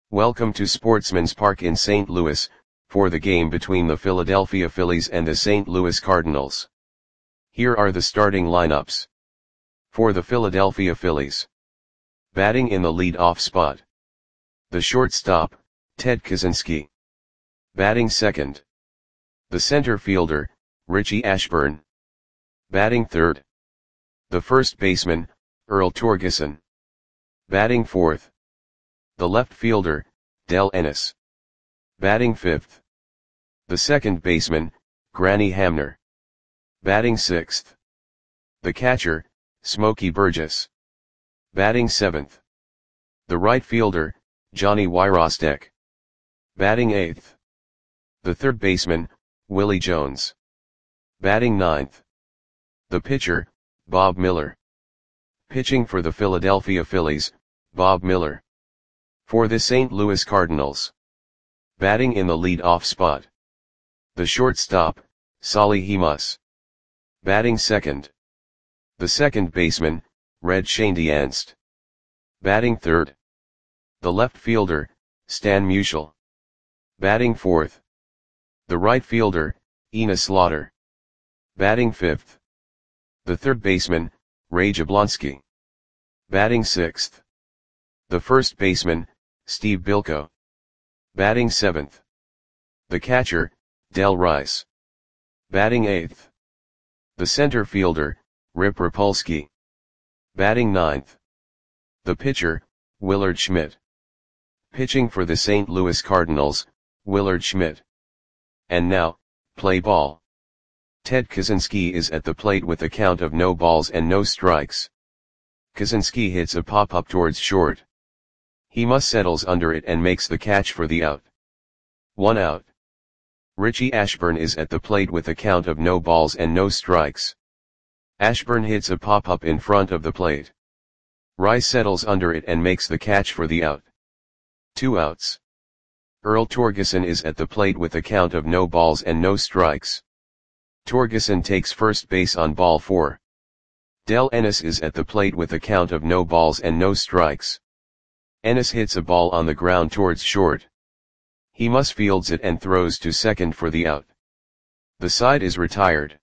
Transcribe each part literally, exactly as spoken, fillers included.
Welcome to Sportsman's Park in Saint Louis, for the game between the Philadelphia Phillies and the Saint Louis Cardinals. Here are the starting lineups. For the Philadelphia Phillies. Batting in the lead-off spot. The shortstop, Ted Kaczynski. Batting second. The center fielder, Richie Ashburn. Batting third. The first baseman, Earl Torgeson. Batting fourth. The left fielder, Del Ennis. Batting fifth. The second baseman, Granny Hamner. Batting sixth. The catcher, Smokey Burgess. Batting seventh. The right fielder, Johnny Wyrostek. Batting eighth. The third baseman, Willie Jones. Batting ninth. The pitcher, Bob Miller. Pitching for the Philadelphia Phillies, Bob Miller. For the Saint Louis Cardinals. Batting in the lead-off spot. The shortstop, Solly Hemus. Batting second. The second baseman, Red Schoendienst. Batting third. The left fielder, Stan Musial. Batting fourth. The right fielder, Enos Slaughter. Batting fifth. The third baseman, Ray Jablonski. Batting sixth. The first baseman, Steve Bilko. Batting seventh. The catcher, Del Rice. Batting eighth. The center fielder, Rip Rapolsky. Batting ninth. The pitcher, Willard Schmidt. Pitching for the Saint Louis Cardinals, Willard Schmidt. And now, play ball. Ted Kaczynski is at the plate with a count of no balls and no strikes. Kaczynski hits a pop-up towards short. Hemus settles under it and makes the catch for the out. One out. Richie Ashburn is at the plate with a count of no balls and no strikes. Ashburn hits a pop-up in front of the plate. Rice settles under it and makes the catch for the out. Two outs. Earl Torgeson is at the plate with a count of no balls and no strikes. Torgeson takes first base on ball four. Del Ennis is at the plate with a count of no balls and no strikes. Ennis hits a ball on the ground towards short. Hemus fields it and throws to second for the out. The side is retired.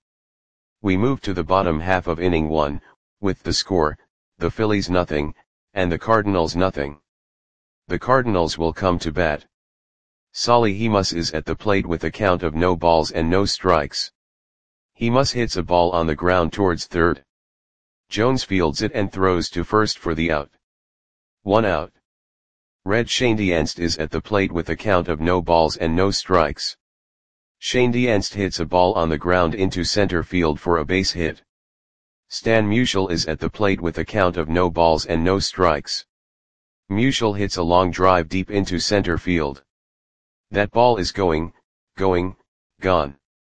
We move to the bottom half of inning one, with the score, the Phillies nothing, and the Cardinals nothing. The Cardinals will come to bat. Solly Hemus is at the plate with a count of no balls and no strikes. Hemus hits a ball on the ground towards third. Jones fields it and throws to first for the out. One out. Red Schoendienst is at the plate with a count of no balls and no strikes. Schoendienst hits a ball on the ground into center field for a base hit. Stan Musial is at the plate with a count of no balls and no strikes. Musial hits a long drive deep into center field. That ball is going, going, gone.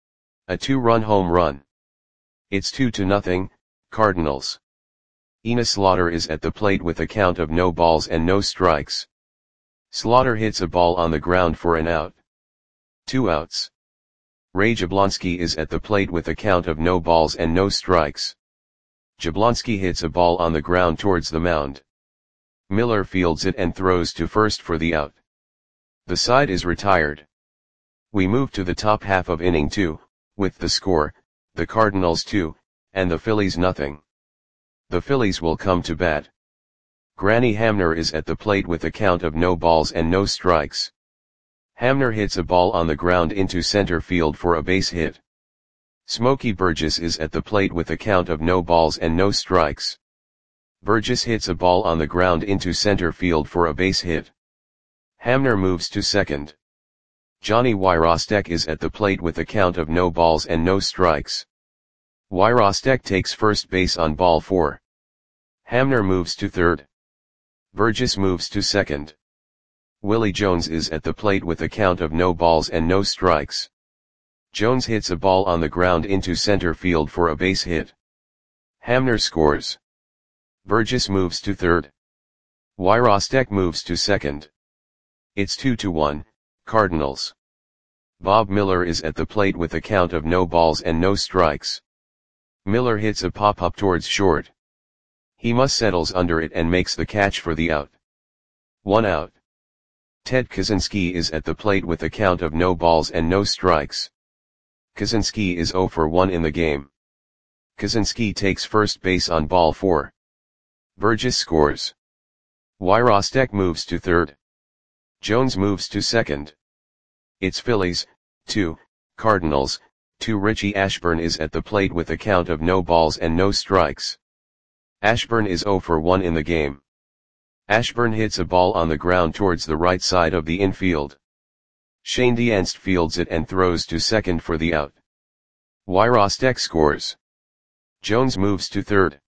A two-run home run. It's two to nothing, Cardinals. Enos Slaughter is at the plate with a count of no balls and no strikes. Slaughter hits a ball on the ground for an out. Two outs. Ray Jablonski is at the plate with a count of no balls and no strikes. Jablonski hits a ball on the ground towards the mound. Miller fields it and throws to first for the out. The side is retired. We move to the top half of inning two, with the score, the Cardinals two, and the Phillies nothing. The Phillies will come to bat. Granny Hamner is at the plate with a count of no balls and no strikes. Hamner hits a ball on the ground into center field for a base hit. Smokey Burgess is at the plate with a count of no balls and no strikes. Burgess hits a ball on the ground into center field for a base hit. Hamner moves to second. Johnny Wyrostek is at the plate with a count of no balls and no strikes. Wyrostek takes first base on ball four. Hamner moves to third. Burgess moves to second. Willie Jones is at the plate with a count of no balls and no strikes. Jones hits a ball on the ground into center field for a base hit. Hamner scores. Burgess moves to third. Wyrostek moves to second. It's two to one, Cardinals. Bob Miller is at the plate with a count of no balls and no strikes. Miller hits a pop-up towards short. Hemus settles under it and makes the catch for the out. One out. Ted Kaczynski is at the plate with a count of no balls and no strikes. Kaczynski is zero for one in the game. Kaczynski takes first base on ball four. Burgess scores. Wyrostek moves to third. Jones moves to second. It's Phillies, two, Cardinals, two. Richie Ashburn is at the plate with a count of no balls and no strikes. Ashburn is zero for one in the game. Ashburn hits a ball on the ground towards the right side of the infield. Shane Dienst fields it and throws to second for the out. Wyrostek scores. Jones moves to third.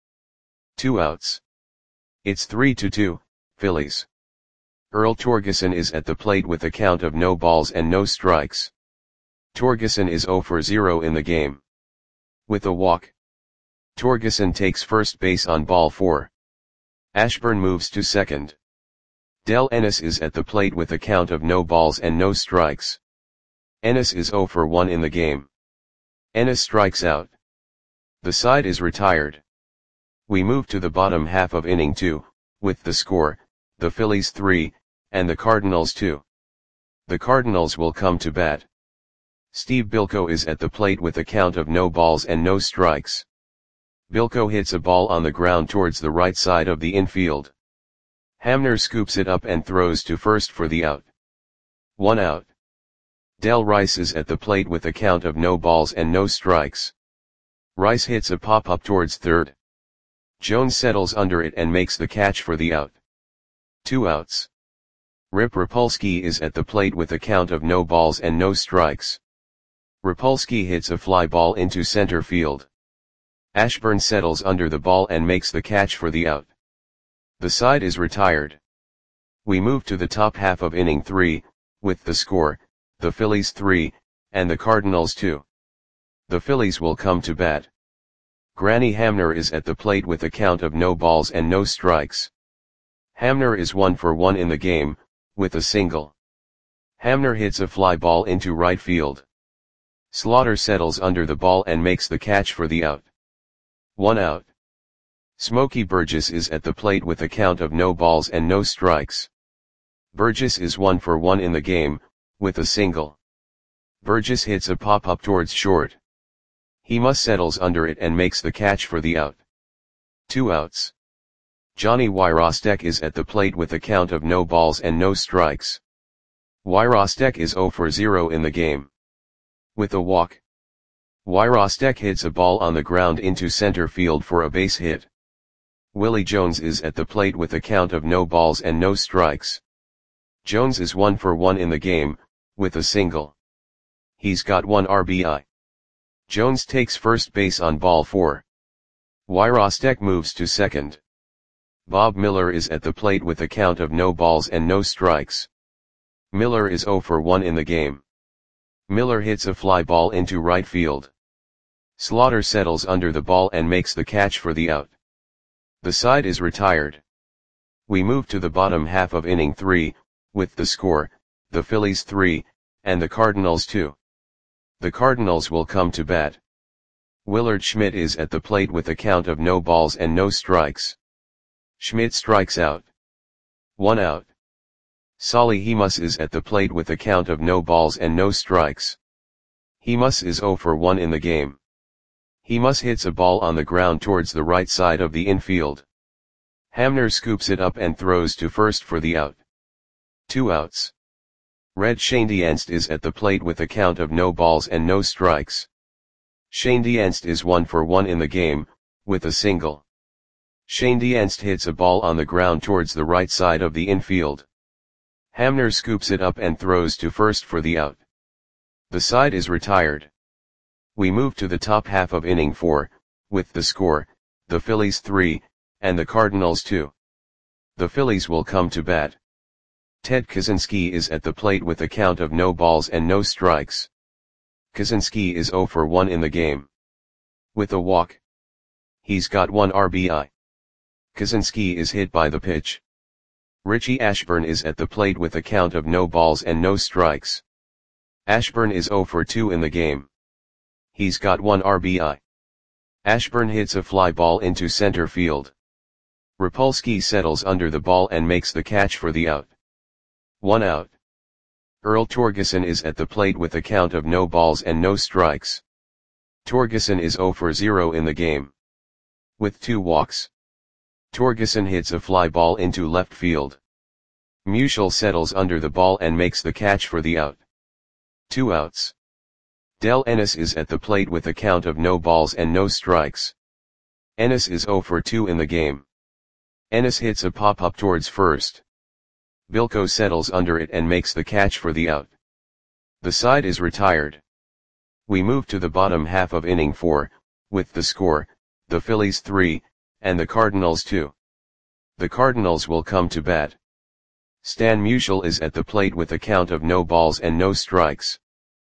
Two outs. It's three to two, Phillies. Earl Torgeson is at the plate with a count of no balls and no strikes. Torgeson is zero for zero in the game. With a walk, Torgeson takes first base on ball four. Ashburn moves to second. Del Ennis is at the plate with a count of no balls and no strikes. Ennis is zero for one in the game. Ennis strikes out. The side is retired. We move to the bottom half of inning two, with the score, the Phillies three, and the Cardinals two. The Cardinals will come to bat. Steve Bilko is at the plate with a count of no balls and no strikes. Bilko hits a ball on the ground towards the right side of the infield. Hamner scoops it up and throws to first for the out. One out. Del Rice is at the plate with a count of no balls and no strikes. Rice hits a pop-up towards third. Jones settles under it and makes the catch for the out. Two outs. Rip Rapolsky is at the plate with a count of no balls and no strikes. Rapolsky hits a fly ball into center field. Ashburn settles under the ball and makes the catch for the out. The side is retired. We move to the top half of inning three, with the score, the Phillies three, and the Cardinals two. The Phillies will come to bat. Granny Hamner is at the plate with a count of no balls and no strikes. Hamner is one for one in the game, with a single. Hamner hits a fly ball into right field. Slaughter settles under the ball and makes the catch for the out. One out. Smokey Burgess is at the plate with a count of no balls and no strikes. Burgess is one for one in the game, with a single. Burgess hits a pop-up towards short. He must settles under it and makes the catch for the out. Two outs. Johnny Wyrostek is at the plate with a count of no balls and no strikes. Wyrostek is zero for zero in the game. With a walk, Wyrostek hits a ball on the ground into center field for a base hit. Willie Jones is at the plate with a count of no balls and no strikes. Jones is one for one in the game, with a single. He's got one R B I. Jones takes first base on ball four. Wyrostek moves to second. Bob Miller is at the plate with a count of no balls and no strikes. Miller is zero for one in the game. Miller hits a fly ball into right field. Slaughter settles under the ball and makes the catch for the out. The side is retired. We move to the bottom half of inning three, with the score, the Phillies three, and the Cardinals two. The Cardinals will come to bat. Willard Schmidt is at the plate with a count of no balls and no strikes. Schmidt strikes out. One out. Solly Hemus is at the plate with a count of no balls and no strikes. Hemus is zero for one in the game. Hemus hits a ball on the ground towards the right side of the infield. Hamner scoops it up and throws to first for the out. Two outs. Red Shane Dienst is at the plate with a count of no balls and no strikes. Shane Dienst is one for one in the game, with a single. Shane Dienst hits a ball on the ground towards the right side of the infield. Hamner scoops it up and throws to first for the out. The side is retired. We move to the top half of inning four, with the score, the Phillies three, and the Cardinals two. The Phillies will come to bat. Ted Kaczynski is at the plate with a count of no balls and no strikes. Kaczynski is zero for one in the game. With a walk, he's got one R B I. Kaczynski is hit by the pitch. Richie Ashburn is at the plate with a count of no balls and no strikes. Ashburn is zero for two in the game. He's got one R B I. Ashburn hits a fly ball into center field. Rapolsky settles under the ball and makes the catch for the out. One out. Earl Torgeson is at the plate with a count of no balls and no strikes. Torgeson is zero for zero in the game. With two walks. Torgeson hits a fly ball into left field. Musial settles under the ball and makes the catch for the out. Two outs. Del Ennis is at the plate with a count of no balls and no strikes. Ennis is zero for two in the game. Ennis hits a pop-up towards first. Bilko settles under it and makes the catch for the out. The side is retired. We move to the bottom half of inning four, with the score, the Phillies three, and the Cardinals two. The Cardinals will come to bat. Stan Musial is at the plate with a count of no balls and no strikes.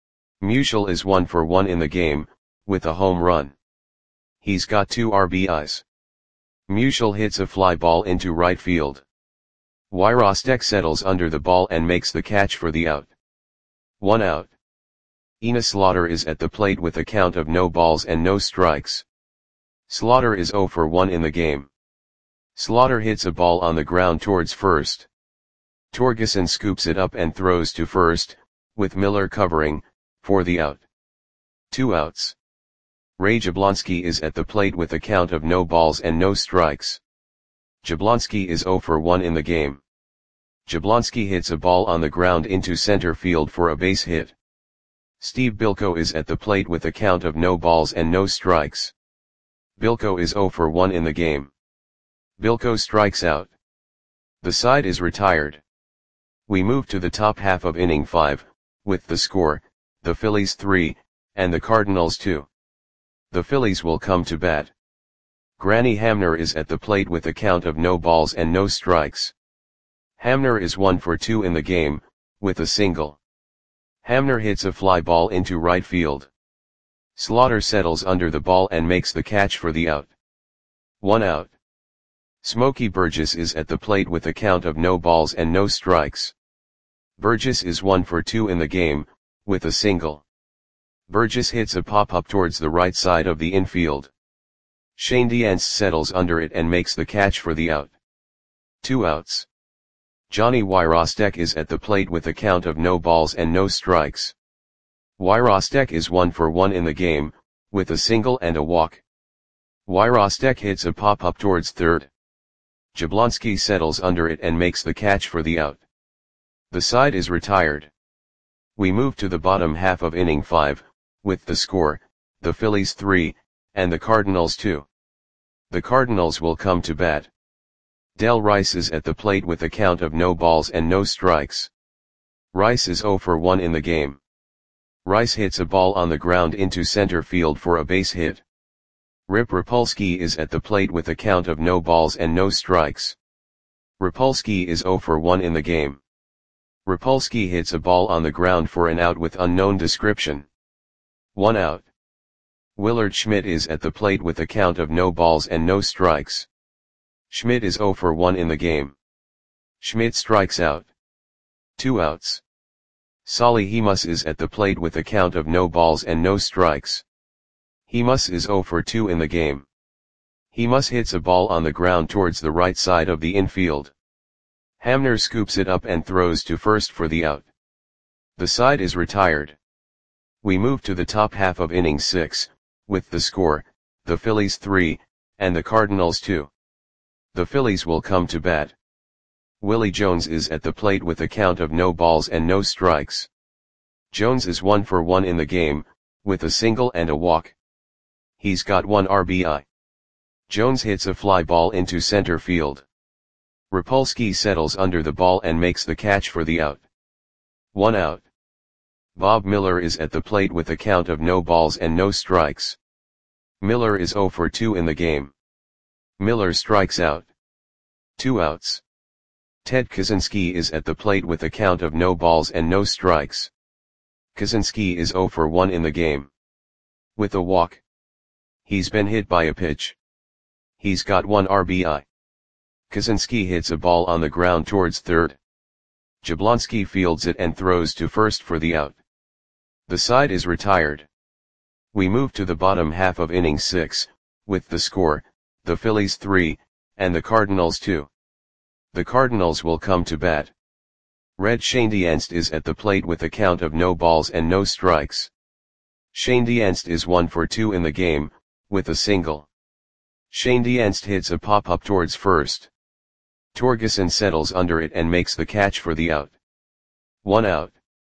Musial is one for one in the game, with a home run. He's got two R B Is. Musial hits a fly ball into right field. Wyrostek settles under the ball and makes the catch for the out. One out. Enos Slaughter is at the plate with a count of no balls and no strikes. Slaughter is zero for one in the game. Slaughter hits a ball on the ground towards first. Torgeson scoops it up and throws to first, with Miller covering, for the out. Two outs. Ray Jablonski is at the plate with a count of no balls and no strikes. Jablonski is zero for one in the game. Jablonski hits a ball on the ground into center field for a base hit. Steve Bilko is at the plate with a count of no balls and no strikes. Bilko is zero for one in the game. Bilko strikes out. The side is retired. We move to the top half of inning five, with the score, the Phillies three, and the Cardinals two. The Phillies will come to bat. Granny Hamner is at the plate with a count of no balls and no strikes. Hamner is one for two in the game, with a single. Hamner hits a fly ball into right field. Slaughter settles under the ball and makes the catch for the out. One out. Smokey Burgess is at the plate with a count of no balls and no strikes. Burgess is one for two in the game, with a single. Burgess hits a pop-up towards the right side of the infield. Shane Diance settles under it and makes the catch for the out. Two outs. Johnny Wyrostek is at the plate with a count of no balls and no strikes. Wyrostek is one for one in the game, with a single and a walk. Wyrostek hits a pop-up towards third. Jablonski settles under it and makes the catch for the out. The side is retired. We move to the bottom half of inning five, with the score, the Phillies three, and the Cardinals two. The Cardinals will come to bat. Del Rice is at the plate with a count of no balls and no strikes. Rice is zero for one in the game. Rice hits a ball on the ground into center field for a base hit. Rip Rapolsky is at the plate with a count of no balls and no strikes. Rapolsky is zero for one in the game. Rapolsky hits a ball on the ground for an out with unknown description. One out. Willard Schmidt is at the plate with a count of no balls and no strikes. Schmidt is zero for one in the game. Schmidt strikes out. Two outs. Solly Hemus is at the plate with a count of no balls and no strikes. Hemus is zero for two in the game. Hemus hits a ball on the ground towards the right side of the infield. Hamner scoops it up and throws to first for the out. The side is retired. We move to the top half of inning six, with the score, the Phillies three, and the Cardinals two. The Phillies will come to bat. Willie Jones is at the plate with a count of no balls and no strikes. Jones is one for one in the game, with a single and a walk. He's got one R B I. Jones hits a fly ball into center field. Rapolsky settles under the ball and makes the catch for the out. One out. Bob Miller is at the plate with a count of no balls and no strikes. Miller is zero for two in the game. Miller strikes out. Two outs. Ted Kaczynski is at the plate with a count of no balls and no strikes. Kaczynski is zero for one in the game. With a walk. He's been hit by a pitch. He's got one R B I. Kaczynski hits a ball on the ground towards third. Jablonski fields it and throws to first for the out. The side is retired. We move to the bottom half of inning six, with the score, the Phillies three, and the Cardinals two. The Cardinals will come to bat. Red Schoendienst is at the plate with a count of no balls and no strikes. Schoendienst is one for two in the game, with a single. Schoendienst hits a pop-up towards first. Torgerson settles under it and makes the catch for the out. One out.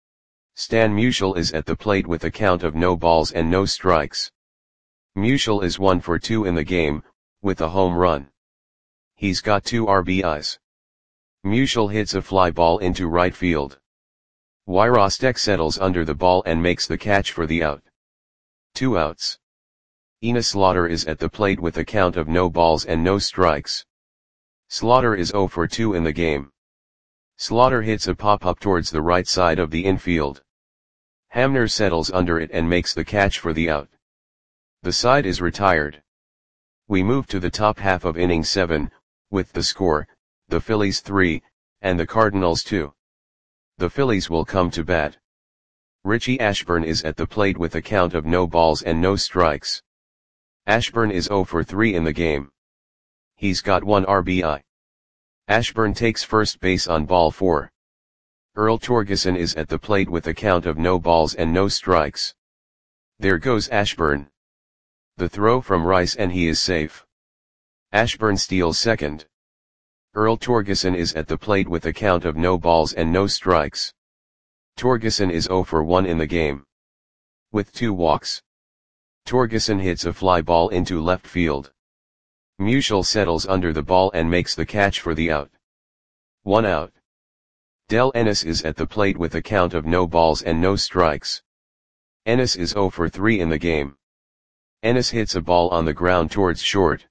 Stan Musial is at the plate with a count of no balls and no strikes. Musial is one for two in the game, with a home run. He's got two R B Is. Musial hits a fly ball into right field. Wyrostek settles under the ball and makes the catch for the out. Two outs. Ina Slaughter is at the plate with a count of no balls and no strikes. Slaughter is zero for two in the game. Slaughter hits a pop-up towards the right side of the infield. Hamner settles under it and makes the catch for the out. The side is retired. We move to the top half of inning seven, with the score, the Phillies three, and the Cardinals two. The Phillies will come to bat. Richie Ashburn is at the plate with a count of no balls and no strikes. Ashburn is zero for three in the game. He's got one R B I. Ashburn takes first base on ball four. Earl Torgerson is at the plate with a count of no balls and no strikes. There goes Ashburn. The throw from Rice and he is safe. Ashburn steals second. Earl Torgerson is at the plate with a count of no balls and no strikes. Torgerson is zero for one in the game. With two walks. Torgerson hits a fly ball into left field. Musial settles under the ball and makes the catch for the out. One out. Del Ennis is at the plate with a count of no balls and no strikes. Ennis is zero for three in the game. Ennis hits a ball on the ground towards short.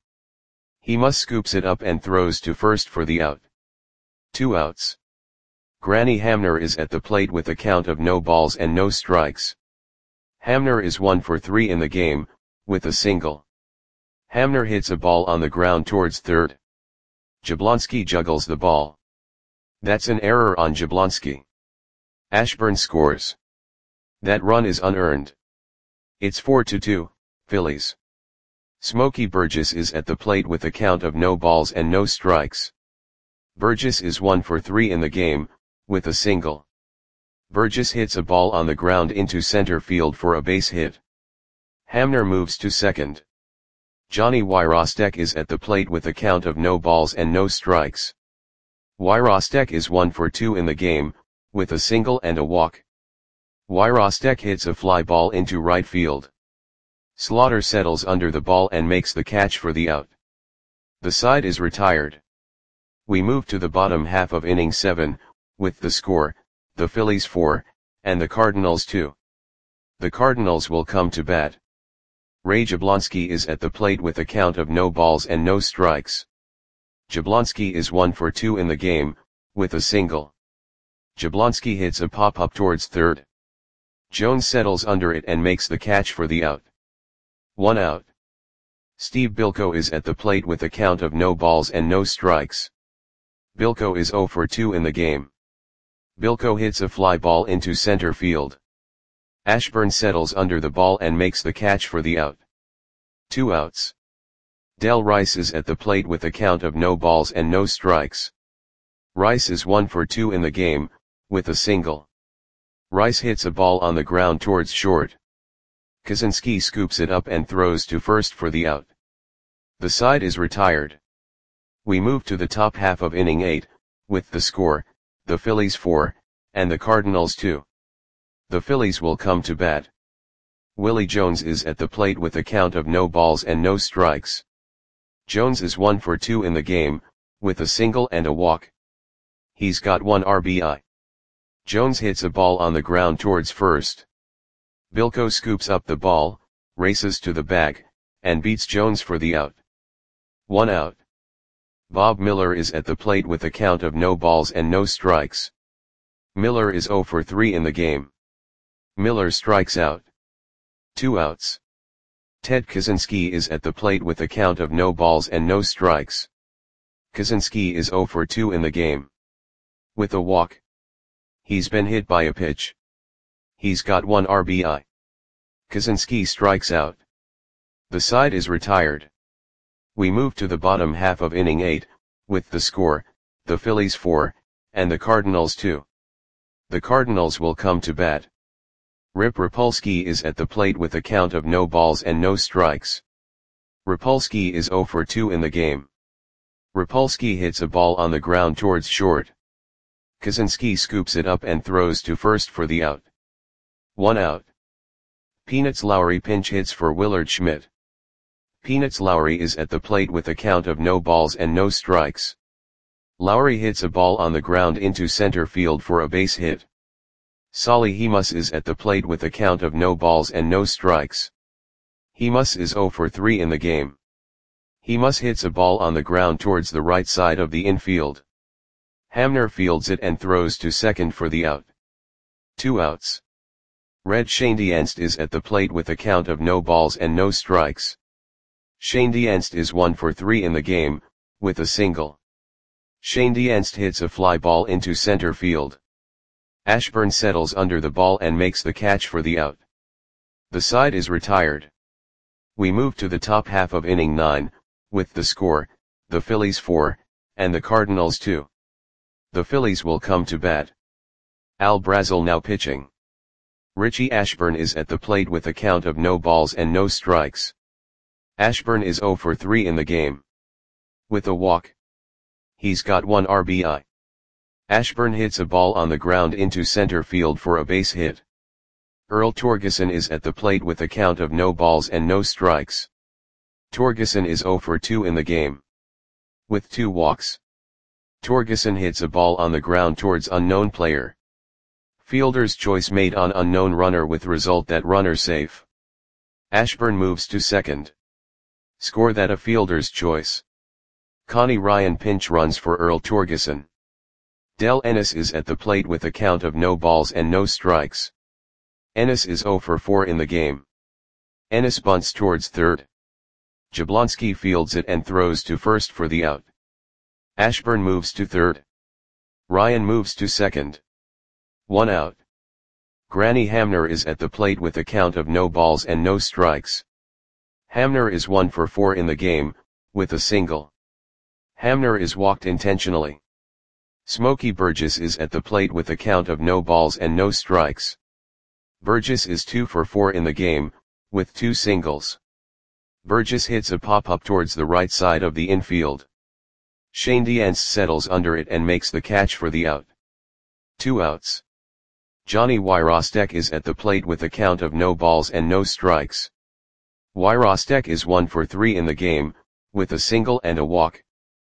He must scoops it up and throws to first for the out. Two outs. Granny Hamner is at the plate with a count of no balls and no strikes. Hamner is one for three in the game, with a single. Hamner hits a ball on the ground towards third. Jablonski juggles the ball. That's an error on Jablonski. Ashburn scores. That run is unearned. It's four to two, Phillies. Smokey Burgess is at the plate with a count of no balls and no strikes. Burgess is one for three in the game, with a single. Burgess hits a ball on the ground into center field for a base hit. Hamner moves to second. Johnny Wyrostek is at the plate with a count of no balls and no strikes. Wyrostek is one for two in the game, with a single and a walk. Wyrostek hits a fly ball into right field. Slaughter settles under the ball and makes the catch for the out. The side is retired. We move to the bottom half of inning seven, with the score, the Phillies four, and the Cardinals two. The Cardinals will come to bat. Ray Jablonski is at the plate with a count of no balls and no strikes. Jablonski is one for two in the game, with a single. Jablonski hits a pop-up towards third. Jones settles under it and makes the catch for the out. One out. Steve Bilko is at the plate with a count of no balls and no strikes. Bilko is zero for two in the game. Bilko hits a fly ball into center field. Ashburn settles under the ball and makes the catch for the out. Two outs. Del Rice is at the plate with a count of no balls and no strikes. Rice is one for two in the game, with a single. Rice hits a ball on the ground towards short. Kaczynski scoops it up and throws to first for the out. The side is retired. We move to the top half of inning eight, with the score, the Phillies four, and the Cardinals two. The Phillies will come to bat. Willie Jones is at the plate with a count of no balls and no strikes. Jones is one for two in the game, with a single and a walk. He's got one R B I. Jones hits a ball on the ground towards first. Bilko scoops up the ball, races to the bag, and beats Jones for the out. One out. Bob Miller is at the plate with a count of no balls and no strikes. Miller is zero for three in the game. Miller strikes out. Two outs. Ted Kaczynski is at the plate with a count of no balls and no strikes. Kaczynski is zero for two in the game. With a walk. He's been hit by a pitch. He's got one R B I. Kaczynski strikes out. The side is retired. We move to the bottom half of inning eight, with the score, the Phillies four, and the Cardinals two. The Cardinals will come to bat. Rip Rapolsky is at the plate with a count of no balls and no strikes. Rapolsky is zero for two in the game. Rapolsky hits a ball on the ground towards short. Kaczynski scoops it up and throws to first for the out. One out. Peanuts Lowry pinch hits for Willard Schmidt. Peanuts Lowry is at the plate with a count of no balls and no strikes. Lowry hits a ball on the ground into center field for a base hit. Solly Hemus is at the plate with a count of no balls and no strikes. Hemus is zero for three in the game. Hemus hits a ball on the ground towards the right side of the infield. Hamner fields it and throws to second for the out. Two outs. Red Schoendienst is at the plate with a count of no balls and no strikes. Schoendienst is one for three in the game, with a single. Schoendienst hits a fly ball into center field. Ashburn settles under the ball and makes the catch for the out. The side is retired. We move to the top half of inning nine, with the score, the Phillies four, and the Cardinals two. The Phillies will come to bat. Al Brazel now pitching. Richie Ashburn is at the plate with a count of no balls and no strikes. Ashburn is zero for three in the game. With a walk. He's got one R B I. Ashburn hits a ball on the ground into center field for a base hit. Earl Torgeson is at the plate with a count of no balls and no strikes. Torgeson is zero for two in the game. With two walks. Torgeson hits a ball on the ground towards unknown player. Fielder's choice made on unknown runner with result that runner safe. Ashburn moves to second. Score that a fielder's choice. Connie Ryan pinch runs for Earl Torgeson. Del Ennis is at the plate with a count of no balls and no strikes. Ennis is zero for four in the game. Ennis bunts towards third. Jablonski fields it and throws to first for the out. Ashburn moves to third. Ryan moves to second. One out. Granny Hamner is at the plate with a count of no balls and no strikes. Hamner is one for four in the game, with a single. Hamner is walked intentionally. Smokey Burgess is at the plate with a count of no balls and no strikes. Burgess is two for four in the game, with two singles. Burgess hits a pop-up towards the right side of the infield. Schoendienst settles under it and makes the catch for the out. Two outs. Johnny Wyrostek is at the plate with a count of no balls and no strikes. Wyrostek is one for three in the game, with a single and a walk.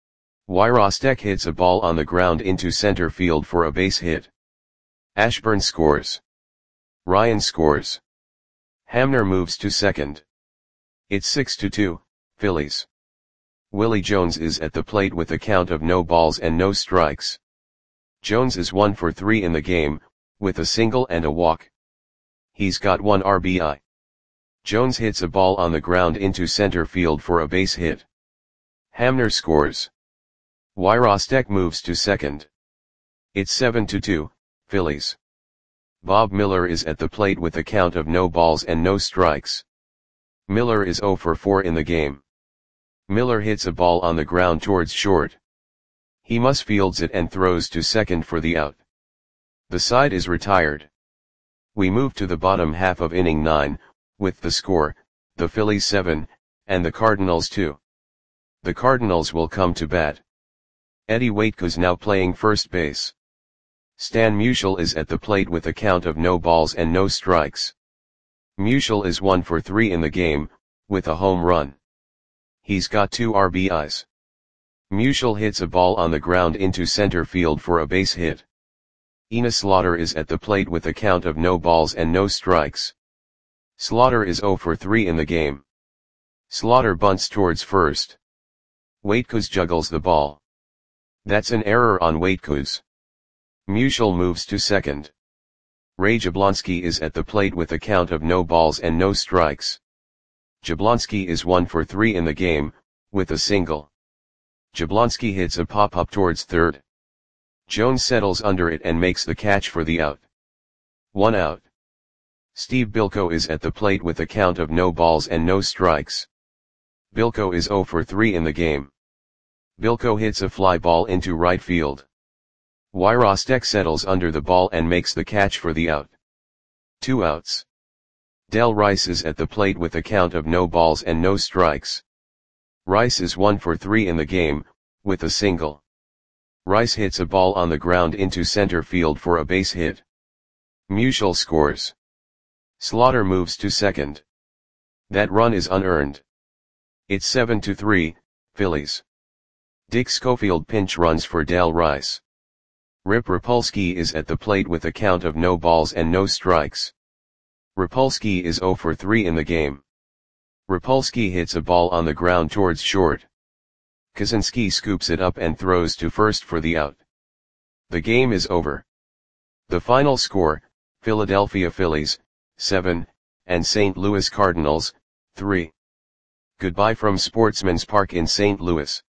Wyrostek hits a ball on the ground into center field for a base hit. Ashburn scores. Ryan scores. Hamner moves to second. It's six to two, Phillies. Willie Jones is at the plate with a count of no balls and no strikes. Jones is one for three in the game, with a single and a walk. He's got one R B I. Jones hits a ball on the ground into center field for a base hit. Hamner scores. Wyrostek moves to second. It's seven to two, Phillies. Bob Miller is at the plate with a count of no balls and no strikes. Miller is zero for four in the game. Miller hits a ball on the ground towards short. Hemus fields it and throws to second for the out. The side is retired. We move to the bottom half of inning nine, with the score, the Phillies seven, and the Cardinals two. The Cardinals will come to bat. Eddie Waitkus now playing first base. Stan Musial is at the plate with a count of no balls and no strikes. Musial is one for three in the game, with a home run. He's got two R B Is. Musial hits a ball on the ground into center field for a base hit. Enos Slaughter is at the plate with a count of no balls and no strikes. Slaughter is zero for three in the game. Slaughter bunts towards first. Waitkus juggles the ball. That's an error on Waitkus. Musial moves to second. Ray Jablonski is at the plate with a count of no balls and no strikes. Jablonski is one for three in the game, with a single. Jablonski hits a pop-up towards third. Jones settles under it and makes the catch for the out. One out. Steve Bilko is at the plate with a count of no balls and no strikes. Bilko is zero for three in the game. Bilko hits a fly ball into right field. Wyrostek settles under the ball and makes the catch for the out. Two outs. Del Rice is at the plate with a count of no balls and no strikes. Rice is one for three in the game, with a single. Rice hits a ball on the ground into center field for a base hit. Musial scores. Slaughter moves to second. That run is unearned. It's seven to three, Phillies. Dick Schofield pinch runs for Del Rice. Rip Rapolsky is at the plate with a count of no balls and no strikes. Rapolsky is zero for three in the game. Rapolsky hits a ball on the ground towards short. Kaczynski scoops it up and throws to first for the out. The game is over. The final score, Philadelphia Phillies, seven, and Saint Louis Cardinals, three. Goodbye from Sportsman's Park in Saint Louis.